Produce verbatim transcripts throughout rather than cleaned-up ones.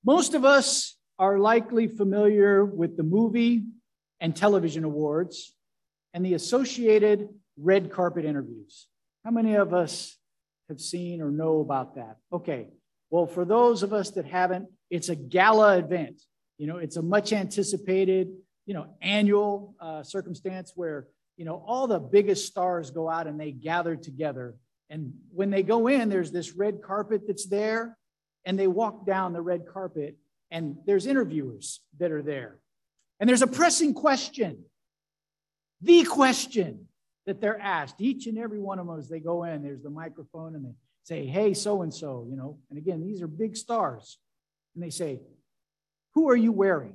Most of us are likely familiar with the movie and television awards and the associated red carpet interviews. How many of us have seen or know about that? Okay, well, for those of us that haven't, it's a gala event. You know, it's a much anticipated, you know, annual uh, circumstance where, you know, all the biggest stars go out and they gather together. And when they go in, there's this red carpet that's there, and they walk down the red carpet, and there's interviewers that are there. And there's a pressing question, the question that they're asked, each and every one of them as they go in. There's the microphone, and they say, hey, so-and-so, you know. And again, these are big stars. And they say, who are you wearing?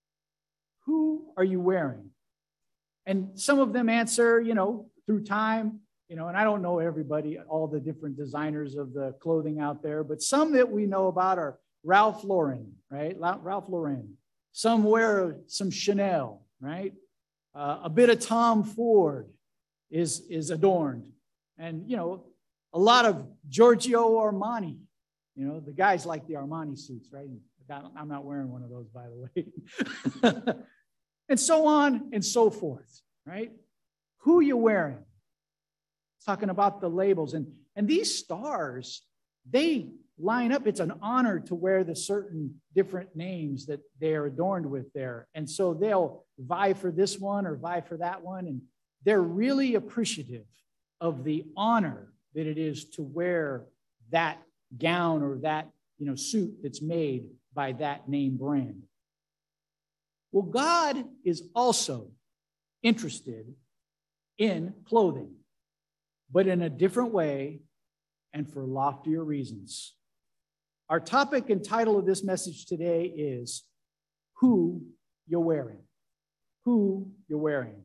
Who are you wearing? And some of them answer, you know, through time, you know, and I don't know everybody, all the different designers of the clothing out there, but some that we know about are Ralph Lauren, right? Ralph Lauren. Some wear some Chanel, right? Uh, a bit of Tom Ford is, is adorned. And, you know, a lot of Giorgio Armani. You know, the guys like the Armani suits, right? I'm not wearing one of those, by the way. And so on and so forth, right? Who you wearing? Talking about the labels. And, and these stars, they line up. It's an honor to wear the certain different names that they're adorned with there. And so they'll vie for this one or vie for that one. And they're really appreciative of the honor that it is to wear that gown or that, you know, suit that's made by that name brand. Well, God is also interested in clothing, but in a different way and for loftier reasons. Our topic and title of this message today is Who You're Wearing. Who You're Wearing.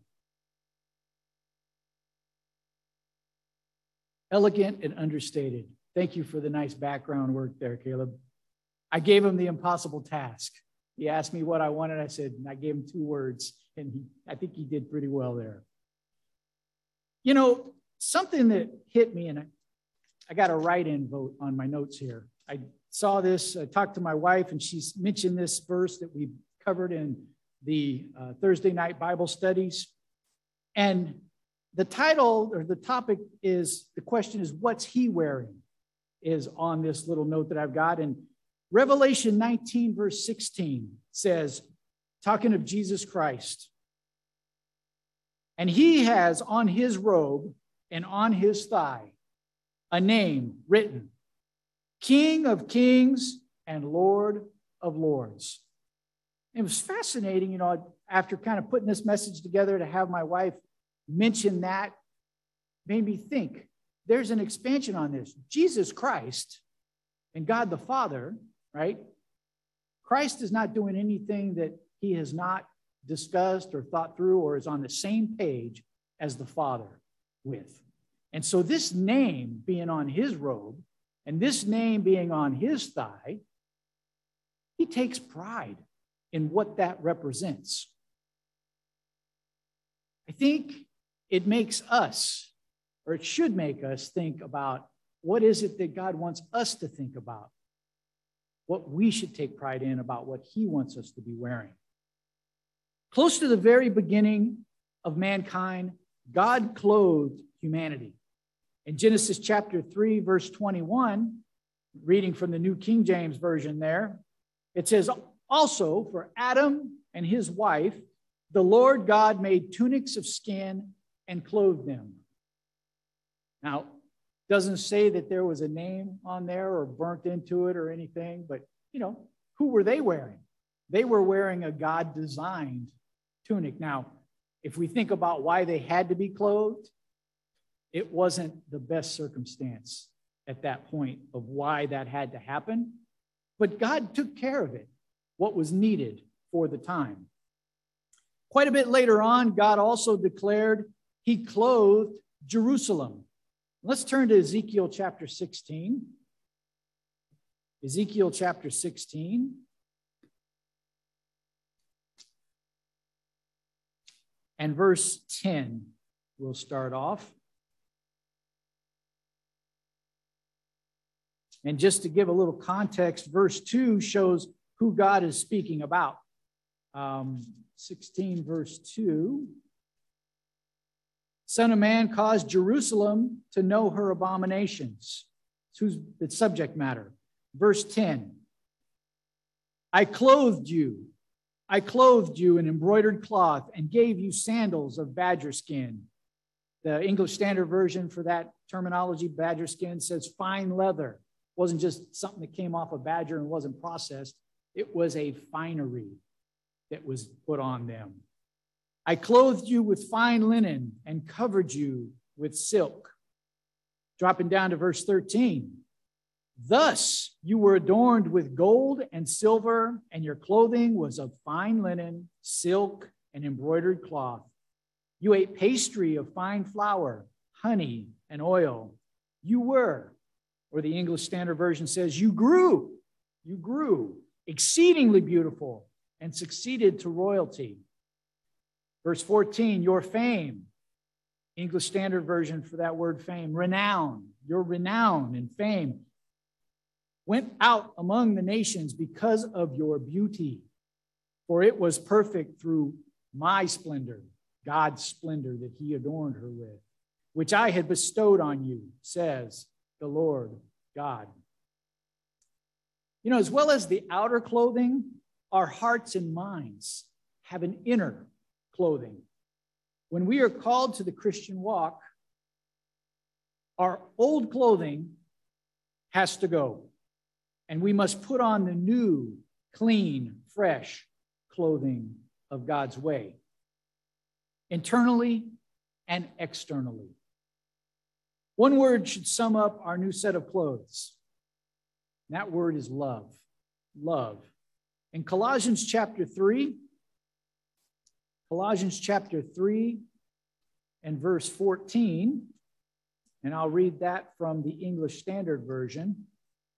Elegant and understated. Thank you for the nice background work there, Caleb. I gave him the impossible task. He asked me what I wanted. I said, and I gave him two words, and he, I think he did pretty well there. You know, something that hit me, and I, I got a write-in vote on my notes here. I saw this, I talked to my wife, and she mentioned this verse that we covered in the uh, Thursday night Bible studies. And the title or the topic is, the question is, what's he wearing? Is on this little note that I've got. And Revelation nineteen, verse sixteen says, talking of Jesus Christ, and he has on his robe and on his thigh a name written, King of Kings and Lord of Lords. It was fascinating, you know, after kind of putting this message together, to have my wife mention that made me think there's an expansion on this. Jesus Christ and God the Father, right? Christ is not doing anything that he has not discussed or thought through or is on the same page as the Father with. And so this name being on his robe and this name being on his thigh, he takes pride in what that represents. I think it makes us, or it should make us think about what is it that God wants us to think about, what we should take pride in about what he wants us to be wearing. Close to the very beginning of mankind, God clothed humanity. In Genesis chapter three, verse twenty-one, reading from the New King James Version there, it says, also for Adam and his wife, the Lord God made tunics of skin and clothed them. Now, doesn't say that there was a name on there or burnt into it or anything, but, you know, who were they wearing? They were wearing a God-designed tunic. Now, if we think about why they had to be clothed, it wasn't the best circumstance at that point of why that had to happen, but God took care of it, what was needed for the time. Quite a bit later on, God also declared he clothed Jerusalem. Let's turn to Ezekiel chapter sixteen. Ezekiel chapter sixteen. And verse ten, we'll start off. And just to give a little context, verse two shows who God is speaking about. Um, sixteen, verse two. Son of man, cause Jerusalem to know her abominations. Who's the subject matter? Verse ten. I clothed you. I clothed you in embroidered cloth and gave you sandals of badger skin. The English Standard Version for that terminology, badger skin, says fine leather. It wasn't just something that came off a badger and wasn't processed. It was a finery that was put on them. I clothed you with fine linen and covered you with silk. Dropping down to verse thirteen. Thus you were adorned with gold and silver, and your clothing was of fine linen, silk, and embroidered cloth. You ate pastry of fine flour, honey, and oil. You were, or the English Standard Version says, you grew, you grew exceedingly beautiful and succeeded to royalty. Verse fourteen, your fame, English Standard Version for that word fame, renown, your renown and fame went out among the nations because of your beauty, for it was perfect through my splendor, God's splendor that he adorned her with, which I had bestowed on you, says the Lord God. You know, as well as the outer clothing, our hearts and minds have an inner clothing. When we are called to the Christian walk, our old clothing has to go, and we must put on the new, clean, fresh clothing of God's way, internally and externally. One word should sum up our new set of clothes. And that word is love. Love. In Colossians chapter three, Colossians chapter three and verse fourteen, and I'll read that from the English Standard Version.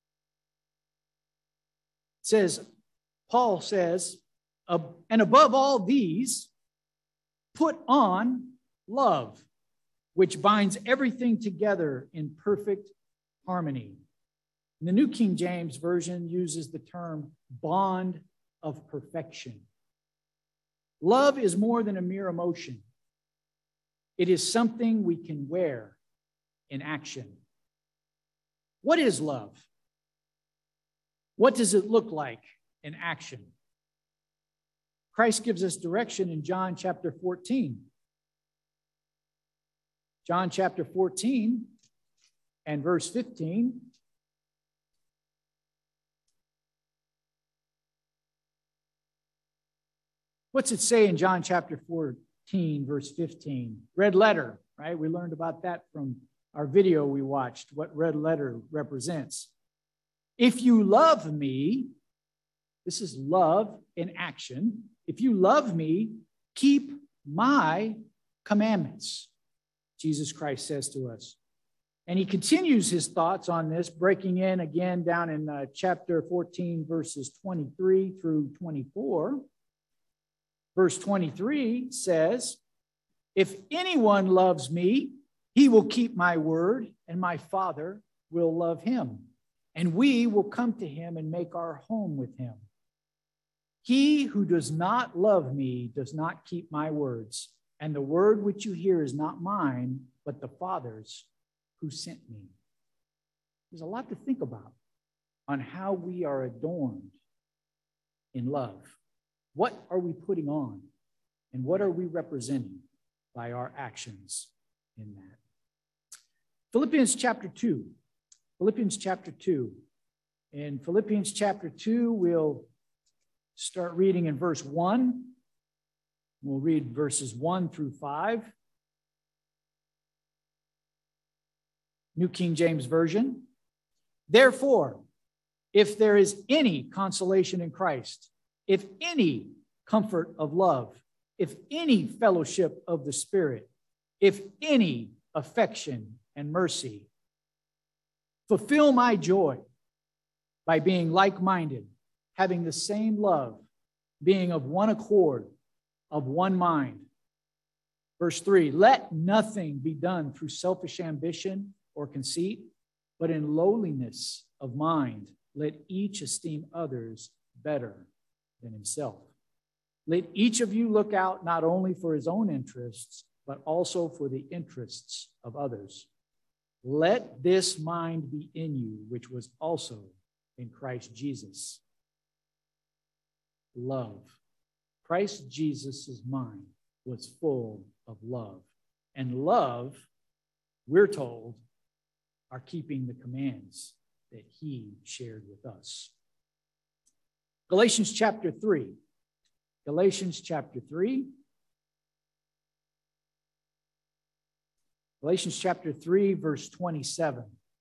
It says, Paul says, and above all these, put on love, which binds everything together in perfect harmony. And the New King James Version uses the term bond of perfection. Love is more than a mere emotion. It is something we can wear in action. What is love? What does it look like in action? Christ gives us direction in John chapter fourteen. John chapter fourteen and verse fifteen. What's it say in John chapter fourteen, verse fifteen? Red letter, right? We learned about that from our video we watched, what red letter represents. If you love me, this is love in action. If you love me, keep my commandments, Jesus Christ says to us. And he continues his thoughts on this, breaking in again down in uh, chapter fourteen, verses twenty-three through twenty-four. Verse twenty-three says, if anyone loves me, he will keep my word, and my Father will love him, and we will come to him and make our home with him. He who does not love me does not keep my words, and the word which you hear is not mine, but the Father's who sent me. There's a lot to think about on how we are adorned in love. What are we putting on, and what are we representing by our actions in that? Philippians chapter two. Philippians chapter two. In Philippians chapter two, we'll start reading in verse one. We'll read verses one through five. New King James Version. Therefore, if there is any consolation in Christ, if any comfort of love, if any fellowship of the Spirit, if any affection and mercy, fulfill my joy by being like-minded, having the same love, being of one accord, of one mind. Verse three, let nothing be done through selfish ambition or conceit, but in lowliness of mind, let each esteem others better than himself. Let each of you look out not only for his own interests, but also for the interests of others. Let this mind be in you, which was also in Christ Jesus. Love. Christ Jesus' mind was full of love. And love, we're told, are keeping the commands that he shared with us. Galatians chapter three. Galatians chapter three. Galatians chapter three, verse twenty-seven.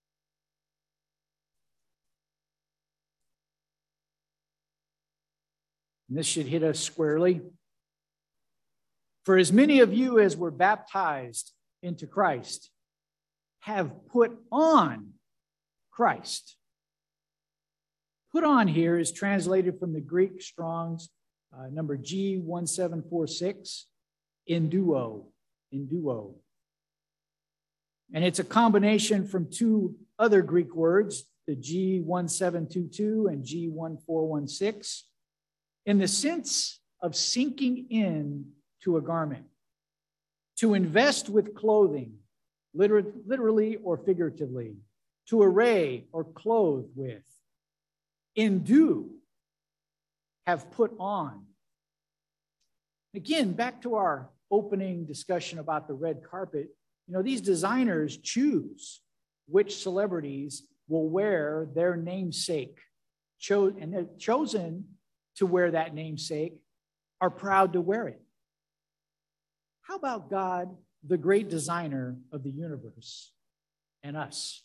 And this should hit us squarely. For as many of you as were baptized into Christ have put on Christ. Put on here is translated from the Greek Strong's uh, number G one seven four six, enduo, enduo. And it's a combination from two other Greek words, the G one seven two two and G one four one six, in the sense of sinking in to a garment, to invest with clothing, liter- literally or figuratively, to array or clothe with, endue, have put on. Again, back to our opening discussion about the red carpet, you know, these designers choose which celebrities will wear their namesake, Cho- and they're chosen to wear that namesake, are proud to wear it. How about God, the great designer of the universe, and us?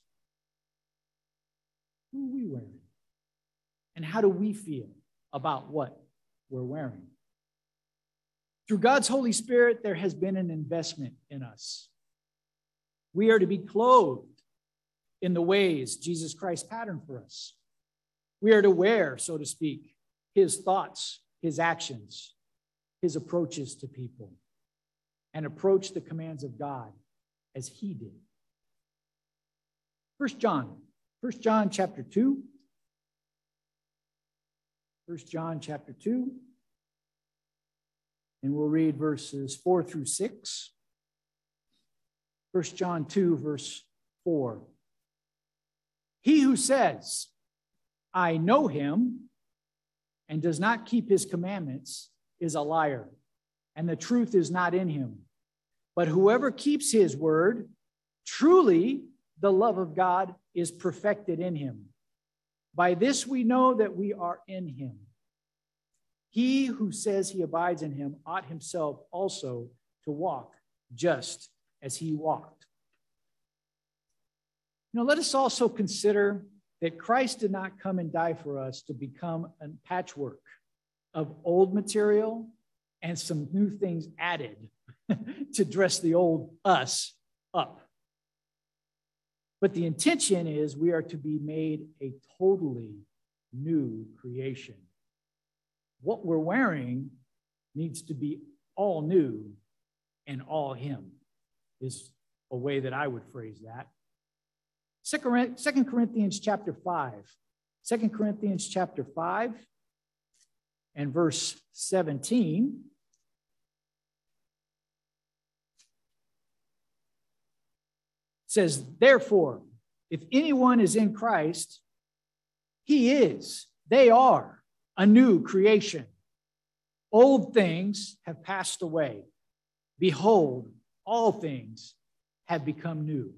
Who are we wearing? And how do we feel about what we're wearing? Through God's Holy Spirit, there has been an investment in us. We are to be clothed in the ways Jesus Christ patterned for us. We are to wear, so to speak, his thoughts, his actions, his approaches to people, and approach the commands of God as he did. First John, First John chapter two. First John chapter two. And we'll read verses four through six. First John two, verse four. He who says, I know him, and does not keep his commandments is a liar, and the truth is not in him. But whoever keeps his word, truly the love of God is perfected in him. By this we know that we are in him. He who says he abides in him ought himself also to walk just as he walked. You know, let us also consider that Christ did not come and die for us to become a patchwork of old material and some new things added to dress the old us up. But the intention is we are to be made a totally new creation. What we're wearing needs to be all new and all him, is a way that I would phrase that. Second Corinthians chapter five. Second Corinthians chapter five and verse seventeen. Says, therefore, if anyone is in Christ, he is, they are a new creation. Old things have passed away. Behold, all things have become new.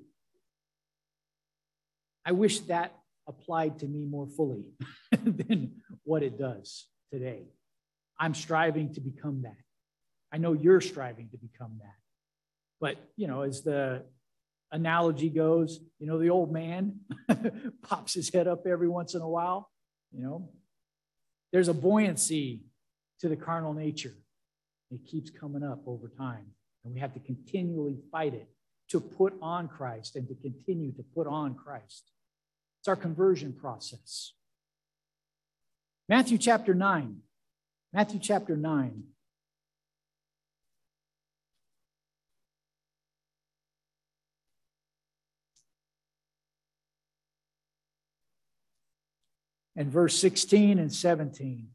I wish that applied to me more fully than what it does today. I'm striving to become that. I know you're striving to become that. But, you know, as the analogy goes, you know, the old man pops his head up every once in a while, you know. There's a buoyancy to the carnal nature. It keeps coming up over time, and we have to continually fight it to put on Christ and to continue to put on Christ. It's our conversion process. Matthew chapter nine. Matthew chapter nine. and verse sixteen and seventeen.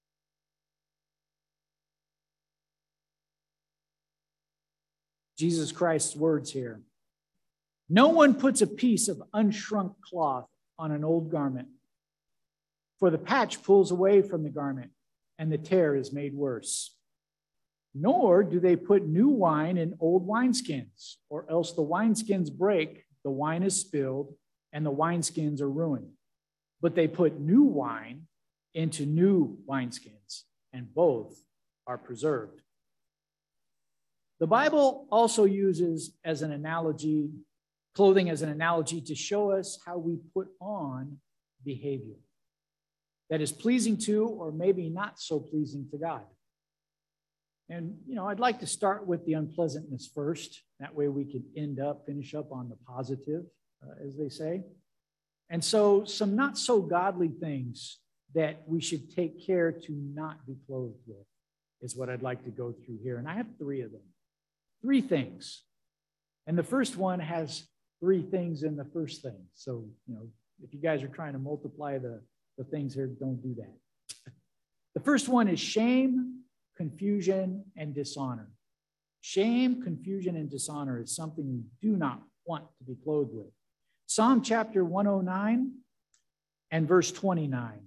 Jesus Christ's words here. No one puts a piece of unshrunk cloth on an old garment, for the patch pulls away from the garment, and the tear is made worse. Nor do they put new wine in old wineskins, or else the wineskins break, the wine is spilled, and the wineskins are ruined. But they put new wine into new wineskins, and both are preserved. The Bible also uses as an analogy, clothing as an analogy to show us how we put on behavior that is pleasing to, or maybe not so pleasing to God. And, you know, I'd like to start with the unpleasantness first. That way we can end up, finish up on the positive, uh, as they say. And so some not so godly things that we should take care to not be clothed with is what I'd like to go through here. And I have three of them. Three things. And the first one has three things in the first thing. So, you know, if you guys are trying to multiply the, the things here, don't do that. The first one is shame, confusion, and dishonor. Shame, confusion, and dishonor is something we do not want to be clothed with. Psalm chapter one oh nine and verse twenty-nine.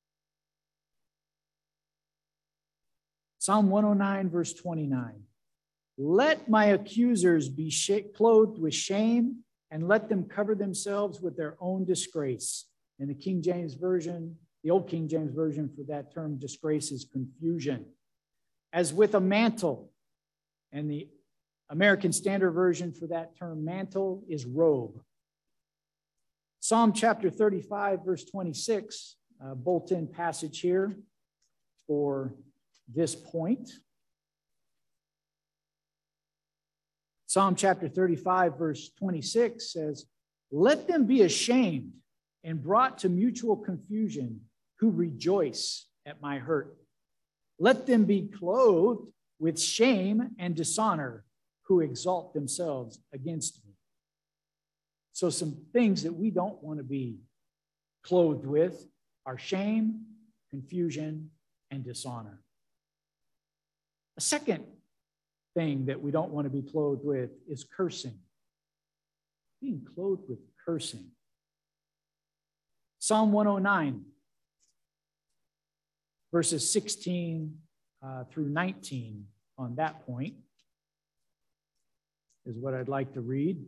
Psalm one oh nine, verse twenty-nine. Let my accusers be clothed with shame, and let them cover themselves with their own disgrace. In the King James Version, the old King James Version for that term, disgrace, is confusion. As with a mantle, and the American Standard Version for that term, mantle, is robe. Psalm chapter thirty-five, verse twenty-six, a bolt-in passage here for this point. Psalm chapter thirty-five, verse twenty-six says, let them be ashamed and brought to mutual confusion who rejoice at my hurt. Let them be clothed with shame and dishonor who exalt themselves against me. So some things that we don't want to be clothed with are shame, confusion, and dishonor. A second thing that we don't want to be clothed with is cursing. Being clothed with cursing. Psalm one oh nine, verses sixteen uh, through nineteen on that point is what I'd like to read.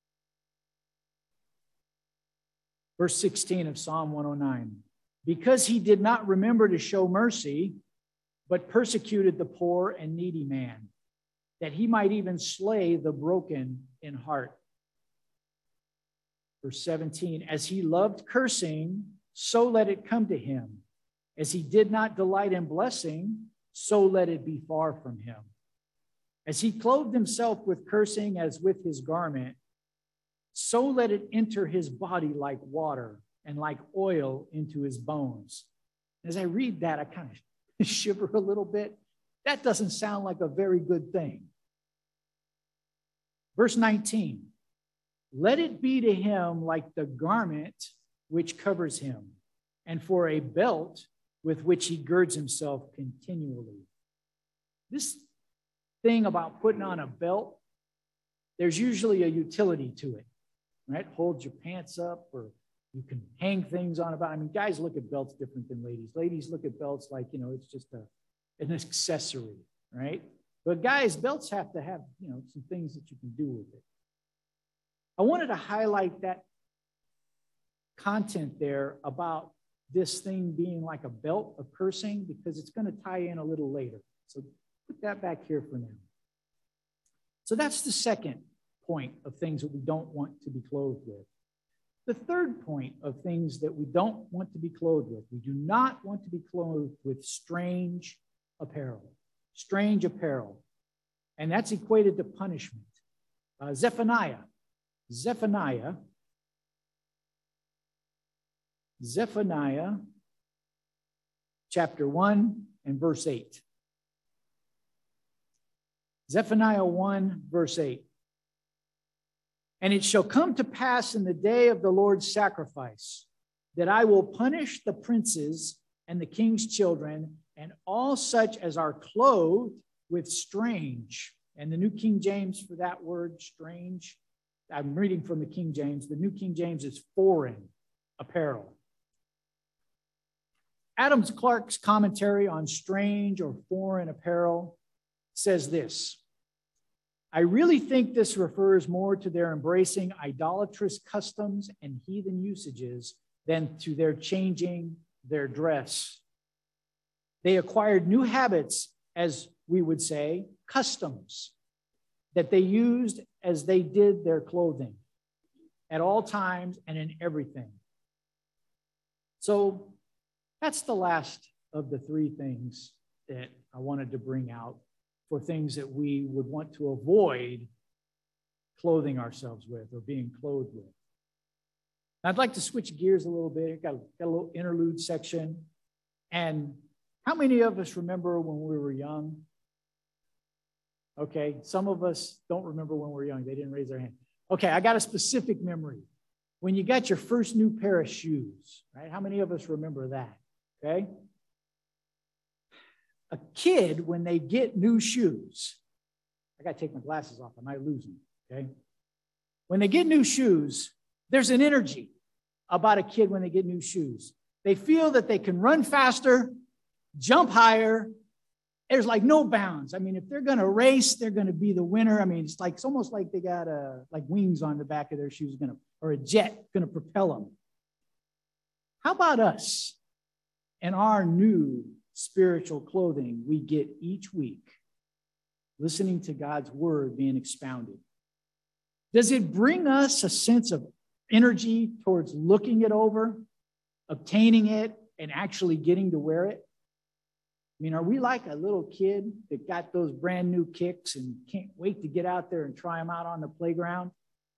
Verse sixteen of Psalm one oh nine. Because he did not remember to show mercy, but persecuted the poor and needy man, that he might even slay the broken in heart. Verse seventeen, as he loved cursing, so let it come to him. As he did not delight in blessing, so let it be far from him. As he clothed himself with cursing as with his garment, so let it enter his body like water and like oil into his bones. As I read that, I kind of shiver a little bit. That doesn't sound like a very good thing. Verse nineteen, let it be to him like the garment which covers him, and for a belt with which he girds himself continually. This thing about putting on a belt, there's usually a utility to it, right? Hold your pants up, or you can hang things on about. I mean, guys look at belts different than ladies. Ladies look at belts like, you know, it's just a, an accessory, right? But guys, belts have to have, you know, some things that you can do with it. I wanted to highlight that content there about this thing being like a belt of cursing, because it's going to tie in a little later. So put that back here for now. So that's the second point of things that we don't want to be clothed with. The third point of things that we don't want to be clothed with, we do not want to be clothed with strange apparel. Strange apparel. And that's equated to punishment. Uh, Zephaniah. Zephaniah. Zephaniah chapter one and verse eight. Zephaniah one, verse eight. And it shall come to pass in the day of the Lord's sacrifice that I will punish the princes and the king's children and all such as are clothed with strange. And the New King James for that word, strange, I'm reading from the King James. The New King James is foreign apparel. Adams Clarke's commentary on strange or foreign apparel says this: I really think this refers more to their embracing idolatrous customs and heathen usages than to their changing their dress. They acquired new habits, as we would say, customs, that they used as they did their clothing at all times and in everything. So that's the last of the three things that I wanted to bring out for things that we would want to avoid clothing ourselves with or being clothed with. I'd like to switch gears a little bit. Got, got a little interlude section. And how many of us remember when we were young? Okay, some of us don't remember when we were young. They didn't raise their hand. Okay, I got a specific memory. When you got your first new pair of shoes, right? How many of us remember that? Okay. A kid, when they get new shoes, I got to take my glasses off. I might lose them. Okay. When they get new shoes, there's an energy about a kid when they get new shoes. They feel that they can run faster, jump higher. There's like no bounds. I mean, if they're going to race, they're going to be the winner. I mean, it's like it's almost like they got a, like wings on the back of their shoes, going to, or a jet going to propel them. How about us and our new spiritual clothing we get each week, listening to God's word being expounded? Does it bring us a sense of energy towards looking it over, obtaining it, and actually getting to wear it? I mean, are we like a little kid that got those brand new kicks and can't wait to get out there and try them out on the playground?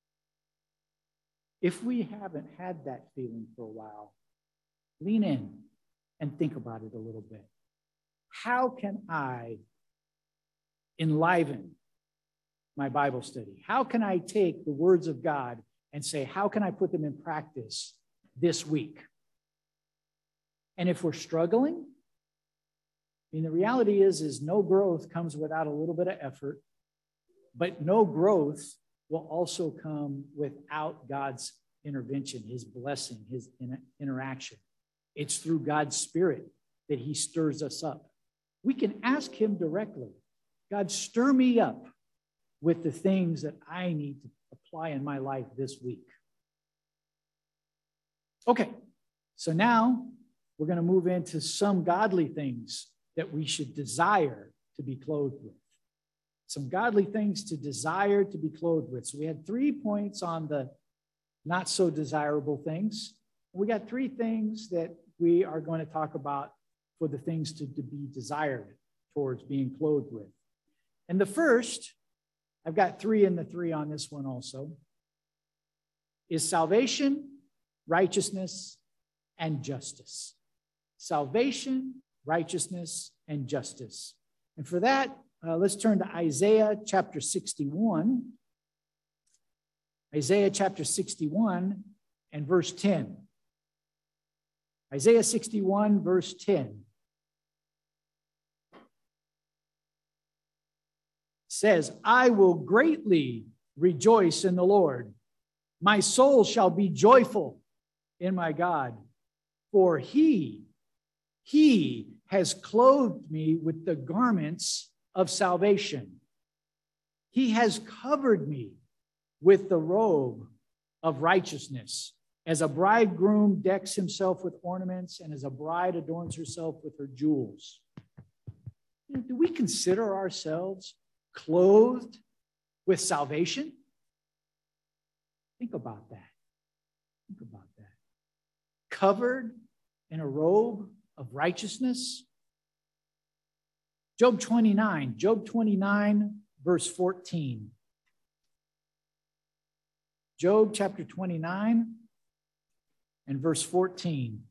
If we haven't had that feeling for a while, lean in and think about it a little bit. How can I enliven my Bible study? How can I take the words of God and say, how can I put them in practice this week? And if we're struggling, I mean, the reality is, is no growth comes without a little bit of effort, but no growth will also come without God's intervention, his blessing, his in- interaction. It's through God's Spirit that he stirs us up. We can ask him directly, God, stir me up with the things that I need to apply in my life this week. Okay, so now we're going to move into some godly things that we should desire to be clothed with. Some godly things to desire to be clothed with. So we had three points on the not so desirable things. We got three things that we are going to talk about for the things to, to be desired towards being clothed with. And the first, I've got three in the three on this one also, is salvation, righteousness, and justice. Salvation, righteousness, and justice. And for that, uh, let's turn to Isaiah chapter sixty-one. Isaiah chapter sixty-one and verse ten. Isaiah sixty-one, verse ten. Says, I will greatly rejoice in the Lord. My soul shall be joyful in my God, for he, he has clothed me with the garments of salvation. He has covered me with the robe of righteousness, as a bridegroom decks himself with ornaments and as a bride adorns herself with her jewels. Do we consider ourselves clothed with salvation? Think about that. Think about that. Covered in a robe of righteousness. Job twenty-nine, Job twenty-nine, verse fourteen. Job chapter twenty-nine and verse fourteen.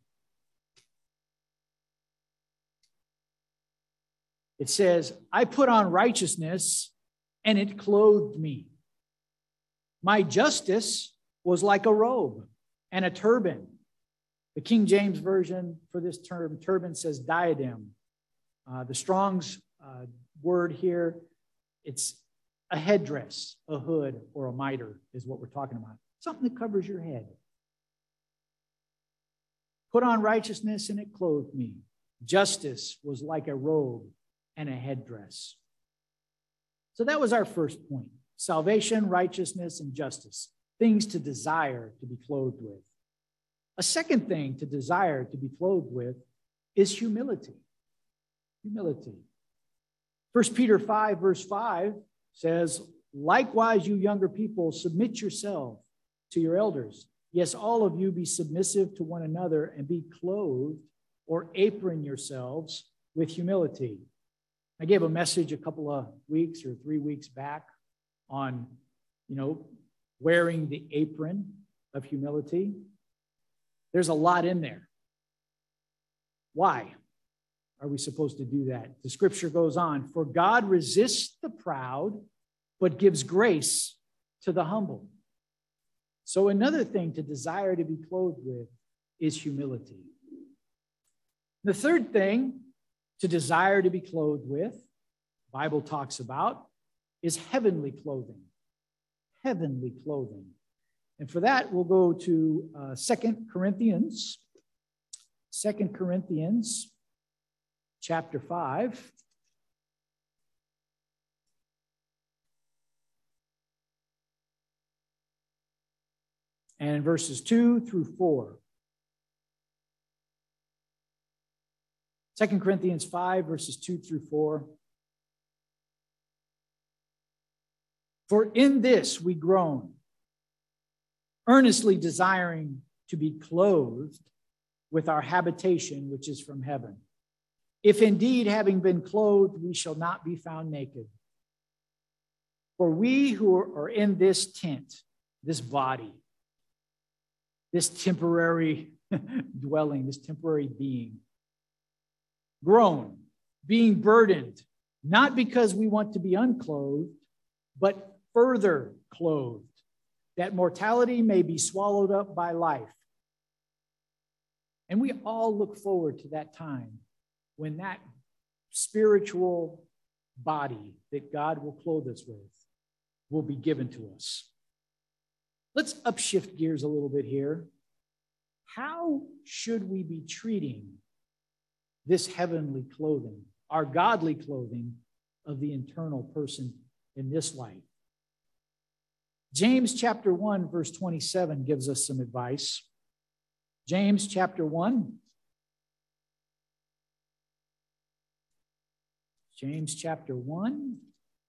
It says, I put on righteousness and it clothed me. My justice was like a robe and a turban. The King James Version for this term, turban, says diadem. Uh, the Strong's uh, word here, it's a headdress, a hood, or a mitre is what we're talking about. Something that covers your head. Put on righteousness and it clothed me. Justice was like a robe and a headdress. So that was our first point. Salvation, righteousness, and justice. Things to desire to be clothed with. A second thing to desire to be clothed with is humility. Humility. First Peter five, verse five says, likewise, you younger people, submit yourself to your elders. Yes, all of you be submissive to one another and be clothed or apron yourselves with humility. I gave a message a couple of weeks or three weeks back on, you know, wearing the apron of humility. There's a lot in there. Why are we supposed to do that? The scripture goes on, for God resists the proud, but gives grace to the humble. So another thing to desire to be clothed with is humility. The third thing to desire to be clothed with, the Bible talks about, is heavenly clothing. Heavenly clothing. And for that, we'll go to uh, Second Corinthians. Second Corinthians chapter five. And verses two through four. Second Corinthians five, verses two through four. For in this we groan, earnestly desiring to be clothed with our habitation, which is from heaven. If indeed, having been clothed, we shall not be found naked. For we who are in this tent, this body, this temporary dwelling, this temporary being, groan, being burdened, not because we want to be unclothed, but further clothed, that mortality may be swallowed up by life. And we all look forward to that time when that spiritual body that God will clothe us with will be given to us. Let's upshift gears a little bit here. How should we be treating this heavenly clothing, our godly clothing of the internal person in this life? James chapter one, verse twenty-seven gives us some advice. James chapter one. James chapter one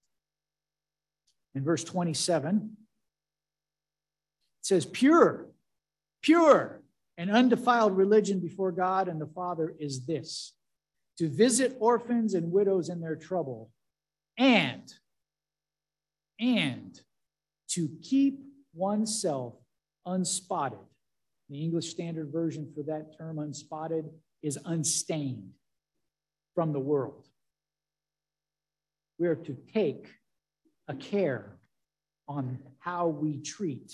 and verse twenty-seven. It says, pure, pure and undefiled religion before God and the Father is this, to visit orphans and widows in their trouble, and, and to keep oneself unspotted. The English Standard Version for that term, unspotted, is unstained from the world. We are to take a care on how we treat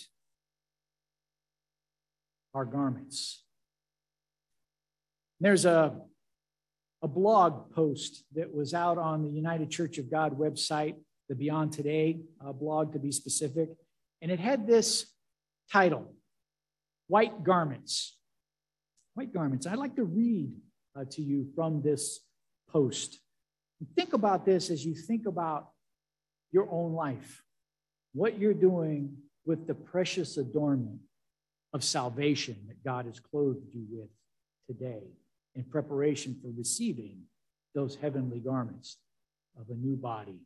our garments. There's a, a blog post that was out on the United Church of God website, the Beyond Today uh, blog to be specific, and it had this title, White Garments. White Garments. I'd like to read uh, to you from this post. Think about this as you think about your own life, what you're doing with the precious adornment of salvation that God has clothed you with today in preparation for receiving those heavenly garments of a new body.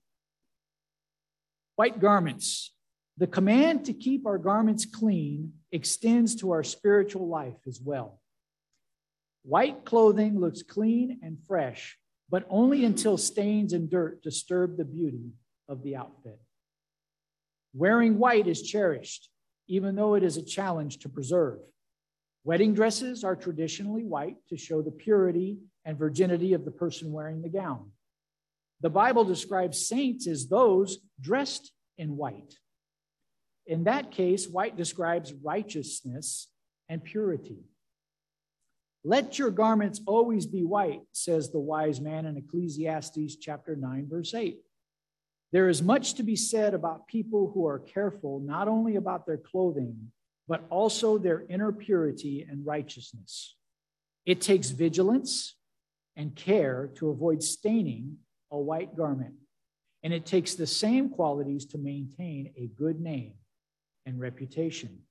White garments. The command to keep our garments clean extends to our spiritual life as well. White clothing looks clean and fresh, but only until stains and dirt disturb the beauty of the outfit. Wearing white is cherished, even though it is a challenge to preserve. Wedding dresses are traditionally white to show the purity and virginity of the person wearing the gown. The Bible describes saints as those dressed in white. In that case, white describes righteousness and purity. Let your garments always be white, says the wise man in Ecclesiastes chapter nine, verse eight. There is much to be said about people who are careful not only about their clothing, but also their inner purity and righteousness. It takes vigilance and care to avoid staining a white garment, and it takes the same qualities to maintain a good name and reputation.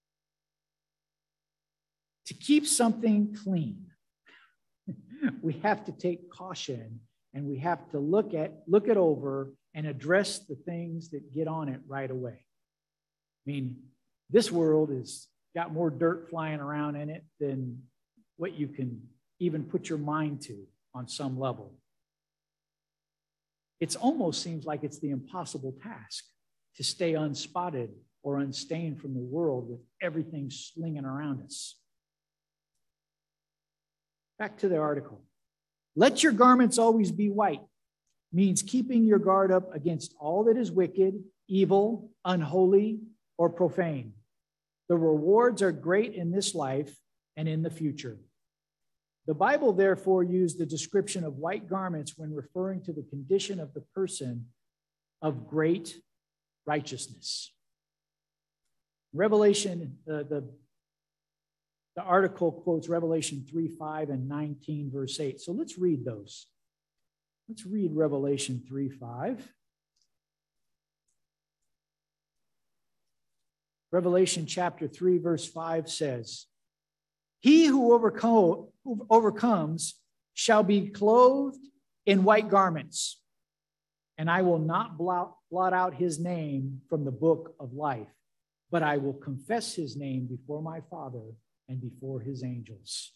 To keep something clean, we have to take caution, and we have to look at look it over and address the things that get on it right away. I mean, this world has got more dirt flying around in it than what you can even put your mind to on some level. It almost seems like it's the impossible task to stay unspotted or unstained from the world with everything slinging around us. Back to the article. Let your garments always be white means keeping your guard up against all that is wicked, evil, unholy, or profane. The rewards are great in this life and in the future. The Bible, therefore, used the description of white garments when referring to the condition of the person of great righteousness. Revelation, uh, the, the article quotes Revelation three, five, and nineteen, verse eight. So let's read those. Let's read Revelation three, five. Revelation chapter three, verse five says, He who, overcome, who overcomes shall be clothed in white garments, and I will not blot, blot out his name from the book of life, but I will confess his name before my Father and before his angels.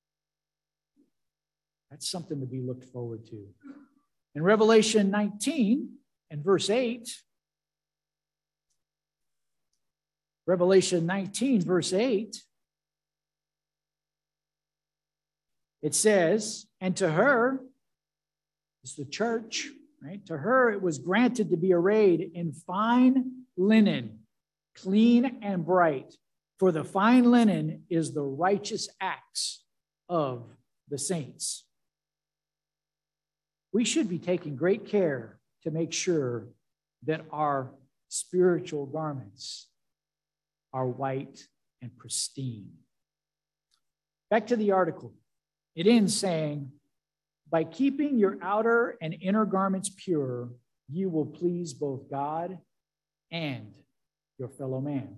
That's something to be looked forward to. In Revelation nineteen and verse eight, Revelation nineteen, verse eight, it says, and to her, it's the church, right? To her it was granted to be arrayed in fine linen, clean and bright, for the fine linen is the righteous acts of the saints. We should be taking great care to make sure that our spiritual garments are white and pristine. Back to the article. It ends saying, by keeping your outer and inner garments pure, you will please both God and your fellow man.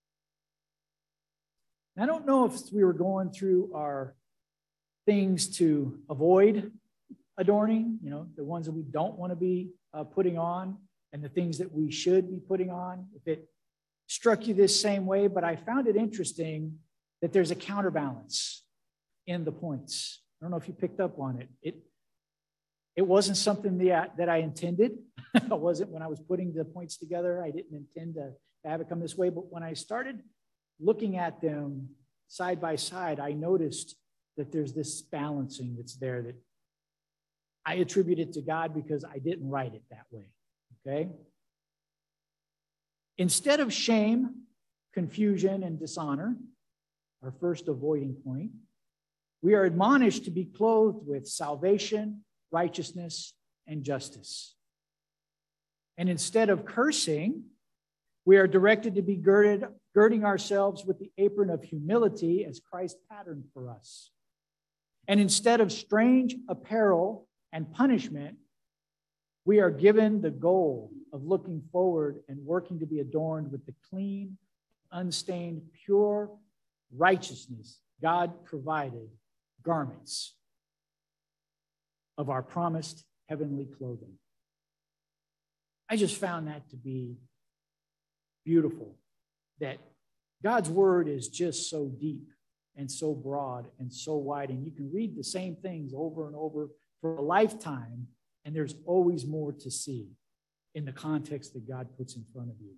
I don't know if we were going through our things to avoid adorning, you know, the ones that we don't want to be uh, putting on and the things that we should be putting on, if it struck you this same way, but I found it interesting that there's a counterbalance in the points. I don't know if you picked up on it. It, it wasn't something that, that I intended. It wasn't when I was putting the points together. I didn't intend to, to have it come this way, but when I started looking at them side by side, I noticed that there's this balancing that's there that I attribute it to God because I didn't write it that way, okay? Instead of shame, confusion, and dishonor, our first avoiding point, we are admonished to be clothed with salvation, righteousness, and justice. And instead of cursing, we are directed to be girded, girding ourselves with the apron of humility as Christ patterned for us. And instead of strange apparel and punishment, we are given the goal of looking forward and working to be adorned with the clean, unstained, pure righteousness God provided garments of our promised heavenly clothing. I just found that to be beautiful, that God's word is just so deep and so broad and so wide, and you can read the same things over and over for a lifetime, and there's always more to see in the context that God puts in front of you.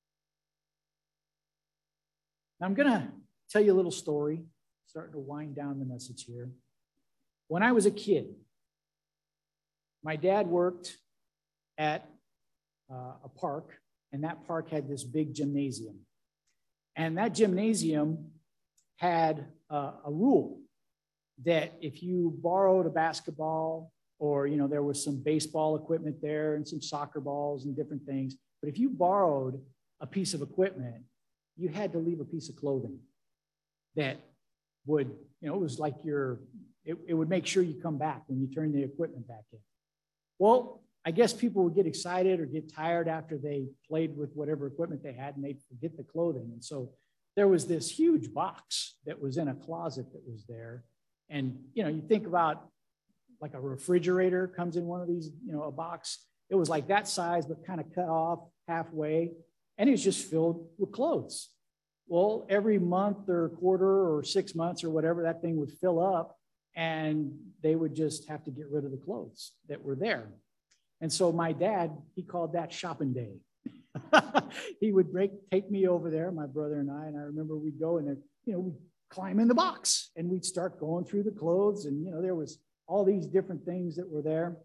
Now, I'm going to tell you a little story, starting to wind down the message here. When I was a kid, my dad worked at uh, a park, and that park had this big gymnasium. And that gymnasium had uh, a rule that if you borrowed a basketball or, you know, there was some baseball equipment there and some soccer balls and different things, but if you borrowed a piece of equipment, you had to leave a piece of clothing that would, you know, it was like your, it, it would make sure you come back when you turn the equipment back in. Well, I guess people would get excited or get tired after they played with whatever equipment they had and they'd forget the clothing. And so there was this huge box that was in a closet that was there. And, you know, you think about like a refrigerator comes in one of these, you know, a box. It was like that size, but kind of cut off halfway. And it was just filled with clothes. Well, every month or quarter or six months or whatever, that thing would fill up and they would just have to get rid of the clothes that were there. And so my dad, he called that shopping day. He would break, take me over there, my brother and I, and I remember we'd go and, you know, we'd climb in the box and we'd start going through the clothes. And, you know, there was all these different things that were there.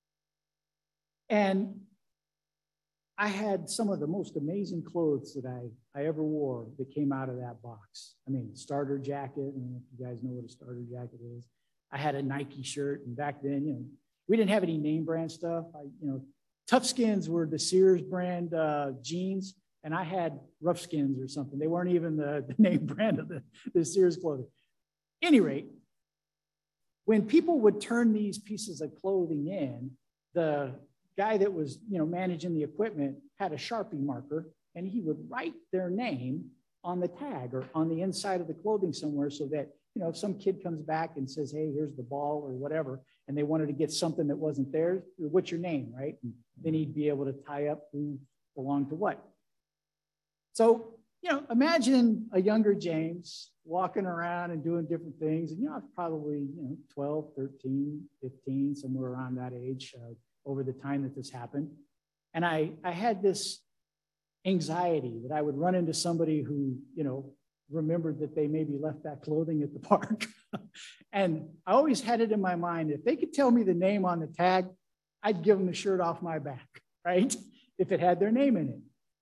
And I had some of the most amazing clothes that I, I ever wore that came out of that box. I mean, starter jacket, I don't know if you guys know what a starter jacket is. I had a Nike shirt, and back then, you know, we didn't have any name brand stuff. I, you know, Tough Skins were the Sears brand uh, jeans, and I had Rough Skins or something. They weren't even the, the name brand of the, the Sears clothing. At any rate, when people would turn these pieces of clothing in, the guy that was, you know, managing the equipment had a Sharpie marker, and he would write their name on the tag or on the inside of the clothing somewhere so that, you know, if some kid comes back and says, hey, here's the ball or whatever, and they wanted to get something that wasn't theirs, what's your name, right? And then he'd be able to tie up who belonged to what. So, you know, imagine a younger James walking around and doing different things. And, you know, I was probably, you know, twelve, thirteen, fifteen, somewhere around that age uh, over the time that this happened. And I, I had this anxiety that I would run into somebody who, you know, remembered that they maybe left that clothing at the park. And I always had it in my mind, if they could tell me the name on the tag, I'd give them the shirt off my back, right? If it had their name in it.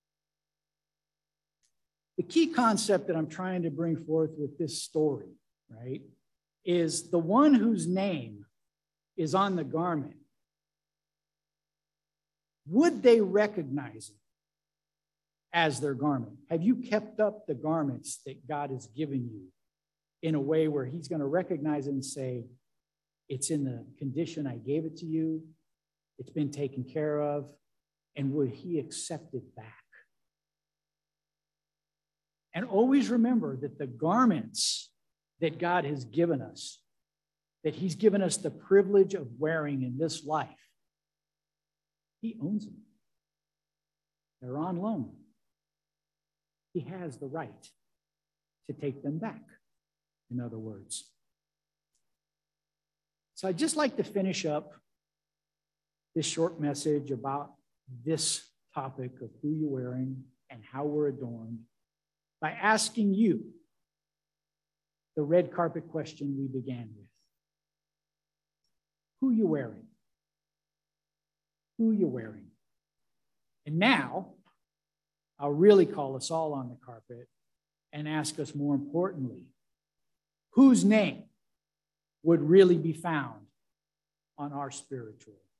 The key concept that I'm trying to bring forth with this story, right, is the one whose name is on the garment. Would they recognize it as their garment? Have you kept up the garments that God has given you in a way where he's going to recognize it and say, it's in the condition I gave it to you, it's been taken care of, and would he accept it back? And always remember that the garments that God has given us, that he's given us the privilege of wearing in this life, he owns them. They're on loan. He has the right to take them back, in other words. So I'd just like to finish up this short message about this topic of who you're wearing and how we're adorned by asking you the red carpet question we began with. Who you wearing? Who you wearing? And now, I'll really call us all on the carpet and ask us more importantly, whose name would really be found on our spiritual